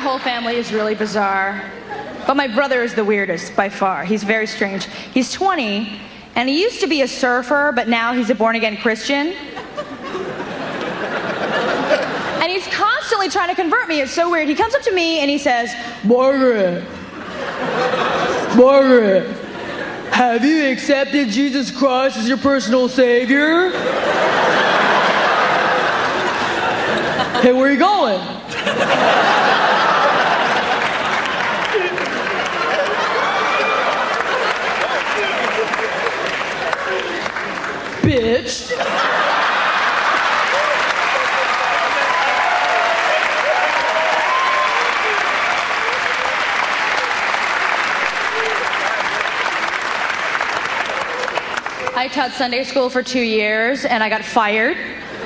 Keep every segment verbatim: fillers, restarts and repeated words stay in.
whole family is really bizarre. But my brother is the weirdest by far. He's very strange. He's twenty, and he used to be a surfer, but now he's a born-again Christian. And he's constantly trying to convert me. It's so weird. He comes up to me and he says, Margaret, Margaret, have you accepted Jesus Christ as your personal savior? Hey, where are you going? Bitch. I taught Sunday school for two years and I got fired.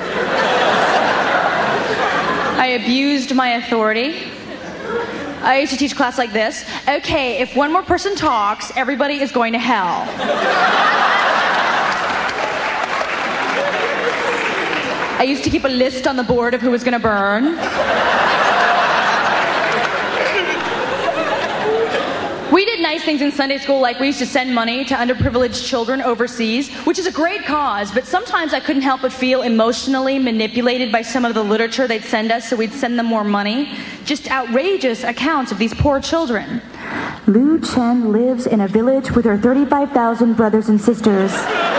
I abused my authority. I used to teach class like this. Okay, if one more person talks, everybody is going to hell. I used to keep a list on the board of who was going to burn. We did nice things in Sunday school, like we used to send money to underprivileged children overseas, which is a great cause, but sometimes I couldn't help but feel emotionally manipulated by some of the literature they'd send us, so we'd send them more money. Just outrageous accounts of these poor children. Lu Chen lives in a village with her thirty-five thousand brothers and sisters.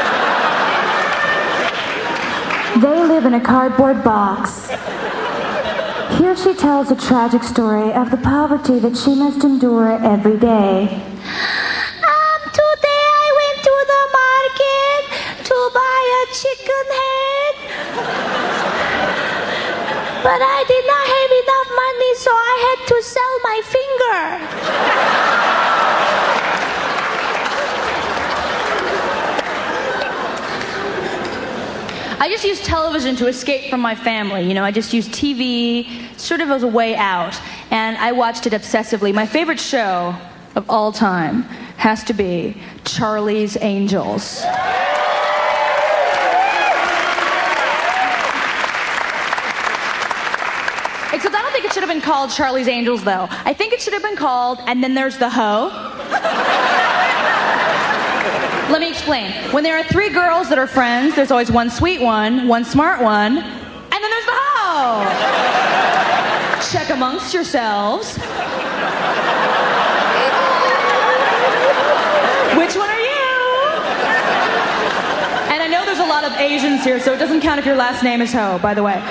They live in a cardboard box. Here she tells a tragic story of the poverty that she must endure every day. Um, today I went to the market to buy a chicken head. But I did not have enough money, so I had to sell my finger. I just used television to escape from my family. You know, I just used T V sort of as a way out. And I watched it obsessively. My favorite show of all time has to be Charlie's Angels. Except I don't think it should have been called Charlie's Angels, though. I think it should have been called And Then There's the Hoe. Let me explain. When there are three girls that are friends, there's always one sweet one, one smart one, and then there's the hoe. Check amongst yourselves. Which one are you? And I know there's a lot of Asians here, so it doesn't count if your last name is Ho, by the way.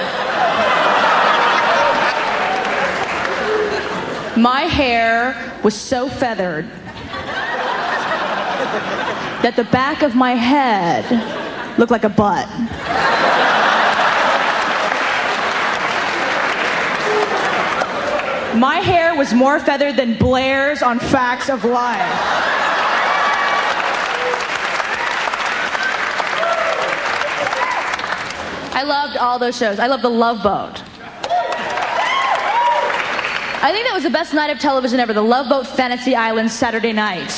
My hair was so feathered that the back of my head looked like a butt. My hair was more feathered than Blair's on Facts of Life. I loved all those shows. I loved The Love Boat. I think that was the best night of television ever, The Love Boat Fantasy Island Saturday night.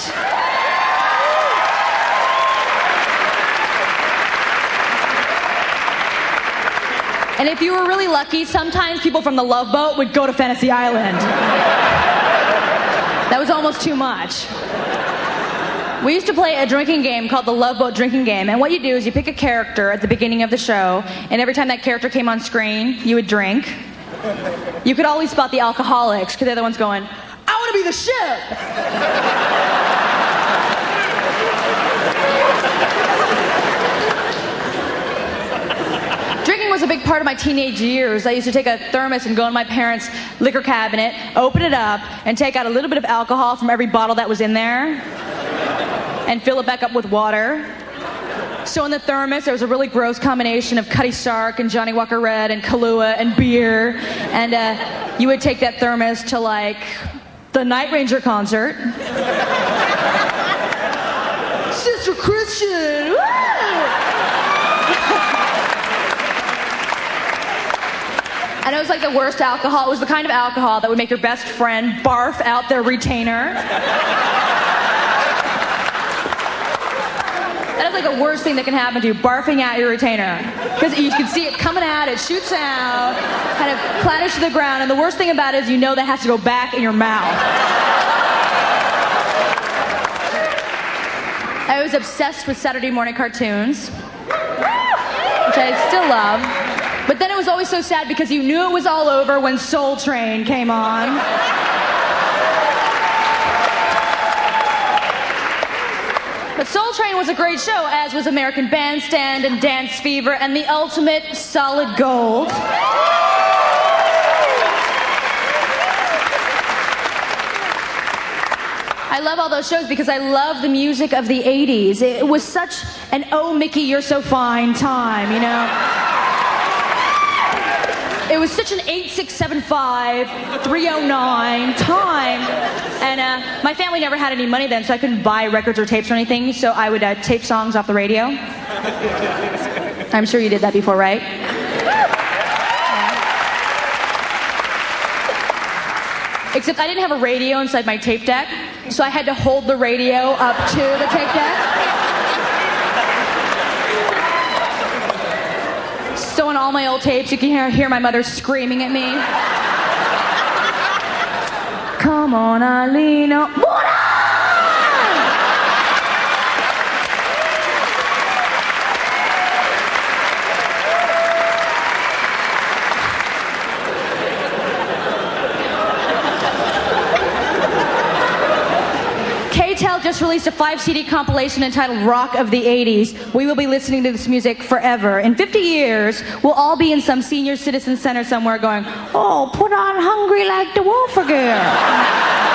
And if you were really lucky, sometimes people from the Love Boat would go to Fantasy Island. That was almost too much. We used to play a drinking game called the Love Boat Drinking Game. And what you do is you pick a character at the beginning of the show, and every time that character came on screen, you would drink. You could always spot the alcoholics, because they're the ones going, I want to be the ship! Drinking was a big part of my teenage years. I used to take a thermos and go in my parents' liquor cabinet, open it up, and take out a little bit of alcohol from every bottle that was in there, and fill it back up with water. So in the thermos, there was a really gross combination of Cutty Sark and Johnny Walker Red and Kahlua and beer. And uh, you would take that thermos to, like, the Night Ranger concert. Sister Christian! Woo! And it was like the worst alcohol. It was the kind of alcohol that would make your best friend barf out their retainer. That is like the worst thing that can happen to you, barfing out your retainer. Because you can see it coming out, it shoots out, kind of clatters to the ground, and the worst thing about it is you know that has to go back in your mouth. I was obsessed with Saturday morning cartoons, which I still love. But then it was always so sad because you knew it was all over when Soul Train came on. But Soul Train was a great show, as was American Bandstand and Dance Fever and The Ultimate Solid Gold. I love all those shows because I love the music of the eighties. It was such an "Oh, Mickey, you're so fine" time, you know? It was such an eight six seven five, three oh nine time. And uh, my family never had any money then, so I couldn't buy records or tapes or anything, so I would uh, tape songs off the radio. I'm sure you did that before, right? Yeah. Except I didn't have a radio inside my tape deck, so I had to hold the radio up to the tape deck. So on all my old tapes, you can hear, hear my mother screaming at me. Come on, Alina. K-Tel just released a five C D compilation entitled Rock of the eighties. We will be listening to this music forever. In fifty years, we'll all be in some senior citizen center somewhere going, oh, put on Hungry Like the Wolf again.